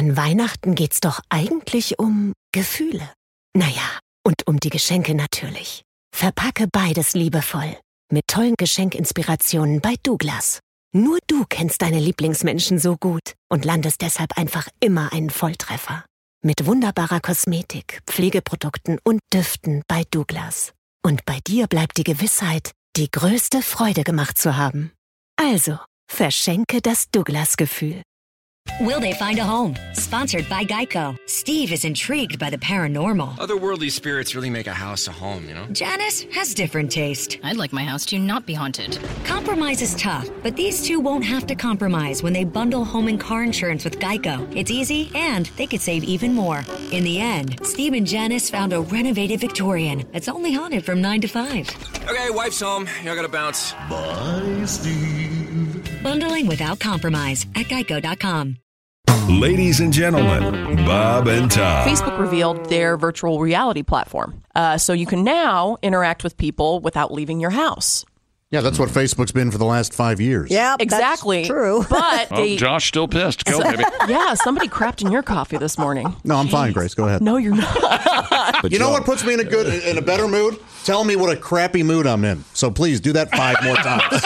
An Weihnachten geht's doch eigentlich um Gefühle. Naja, und um die Geschenke natürlich. Verpacke beides liebevoll. Mit tollen Geschenkinspirationen bei Douglas. Nur du kennst deine Lieblingsmenschen so gut und landest deshalb einfach immer einen Volltreffer. Mit wunderbarer Kosmetik, Pflegeprodukten und Düften bei Douglas. Und bei dir bleibt die Gewissheit, die größte Freude gemacht zu haben. Also, verschenke das Douglas-Gefühl. Will they find a home? Sponsored by Geico. Steve is intrigued by the paranormal. Otherworldly spirits really make a house a home, you know? Janice has different taste. I'd like my house to not be haunted. Compromise is tough, but these two won't have to compromise when they bundle home and car insurance with Geico. It's easy, and they could save even more. In the end, Steve and Janice found a renovated Victorian that's only haunted from 9 to 5. Okay, wife's home. Y'all gotta bounce. Bye, Steve. Bundling without compromise at geico.com. Ladies and gentlemen, Bob and Tom. Facebook revealed their virtual reality platform. So you can now interact with people without leaving your house. Yeah, that's what Facebook's been for the last 5 years. Yeah, exactly. That's true. But Josh still pissed. Go, baby. Yeah, somebody crapped in your coffee this morning. No, I'm fine, Grace. Go ahead. No, you're not. You know what puts me in a better mood? Tell me what a crappy mood I'm in. So please do that 5 more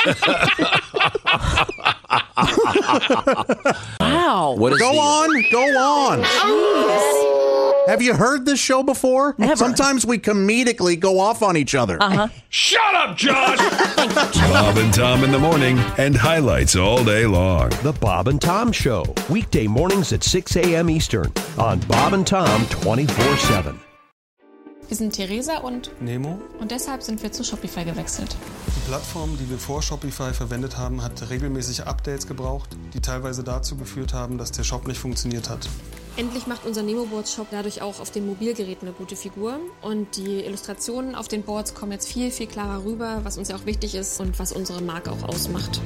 times. Wow. Go on. Have you heard this show before? Never. Sometimes we comedically go off on each other. Uh-huh. Shut up, Josh! Bob and Tom in the morning and highlights all day long. The Bob and Tom Show, weekday mornings at 6 a.m. Eastern on Bob and Tom 24/7. Wir sind Theresa und Nemo. Und deshalb sind wir zu Shopify gewechselt. Die Plattform, die wir vor Shopify verwendet haben, hat regelmäßig Updates gebraucht, die teilweise dazu geführt haben, dass der Shop nicht funktioniert hat. Endlich macht unser Nemo-Boards-Shop dadurch auch auf den Mobilgeräten eine gute Figur. Und die Illustrationen auf den Boards kommen jetzt viel, viel klarer rüber, was uns ja auch wichtig ist und was unsere Marke auch ausmacht.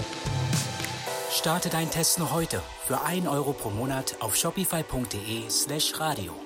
Starte deinen Test noch heute für 1 € pro Monat auf shopify.de/radio.